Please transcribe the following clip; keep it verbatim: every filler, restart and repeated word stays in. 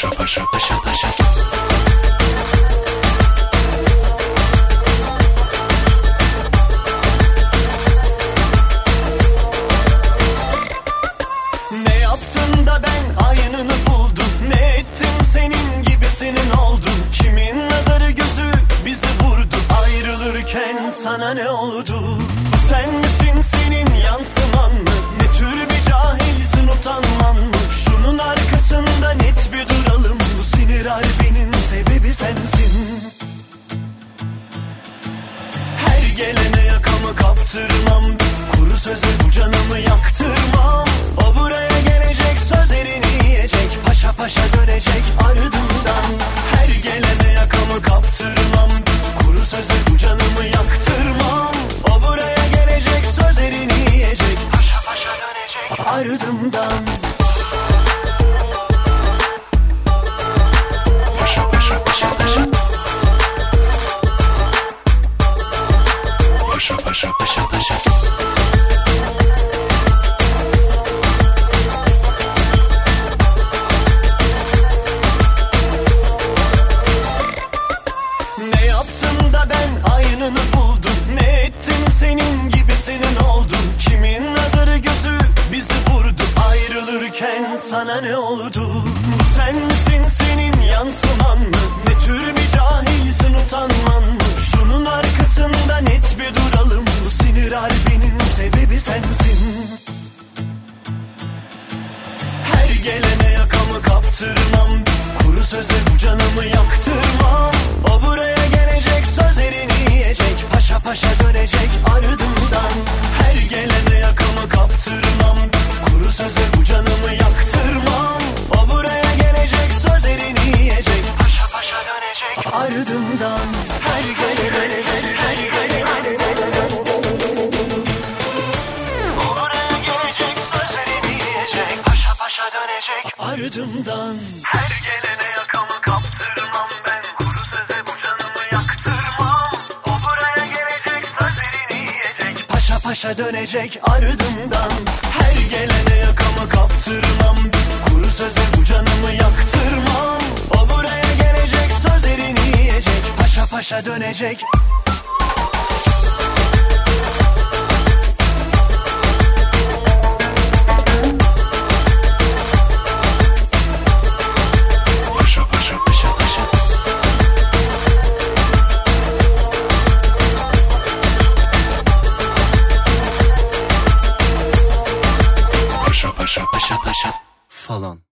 Paşa paşa paşa paşa. Ne yaptın da ben aynını buldum? Ne ettim senin gibisinin oldum? Kimin nazarı gözü bizi vurdu? Ayrılırken sana ne oldu? Sen misin, senin yansıman mı? Ne tür bir cahilsin, utanman mı? Şunun arkasında net bir duralım. Bu sinir harbinin sebebi sensin. Her gelene yakamı kaptırmam. Kuru söze bu canımı yaktırmam. O buraya gelecek, sözlerini yiyecek, paşa paşa dönecek ardından. Her gelene yakamı kaptırmam. Kuru söze bu canımı yaktırmam. O buraya gelecek, sözlerini yiyecek, paşa paşa dönecek ardından. Paşa paşa paşa paşa. Paşa paşa paşa paşa. Ne yaptım da ben aynını buldum? Ne ettim senin gibisinin oldum? Kimin nazarı gözü bizi vurdu? Ayrılırken sana ne oldu? Sen misin, senin yansıman mı? Ne tür bir cahilsin, utanman mı? Şunun arkasında net bir duralım. Bu sinir harbinin sebebi sensin. Her gelene yakamı kaptırmam. Kuru söze bu canımı yaktırmam. O buraya gelecek, sözlerini yiyecek, paşa paşa dönecek ardından. Her gelene yakamı kaptırmam. Kuru söze bu canımı yaktırmam. O buraya gelecek, sözlerini yiyecek, paşa paşa dönecek ardından. Her gelene, her gelene, o buraya gelecek, sözlerini yiyecek, paşa paşa dönecek ardından. Her gelene yakamı kaptırmam ben. Kuru söze bu canımı yaktırmam. O buraya gelecek, sözlerini yiyecek, paşa paşa dönecek ardından. Her gelene yakamı kaptırmam. Kuru söze bu canımı yaktırmam. O buraya gelecek, sözlerini yiyecek, paşa paşa dönecek. Paşa paşa paşa paşa. Paşa paşa paşa paşa. Falan.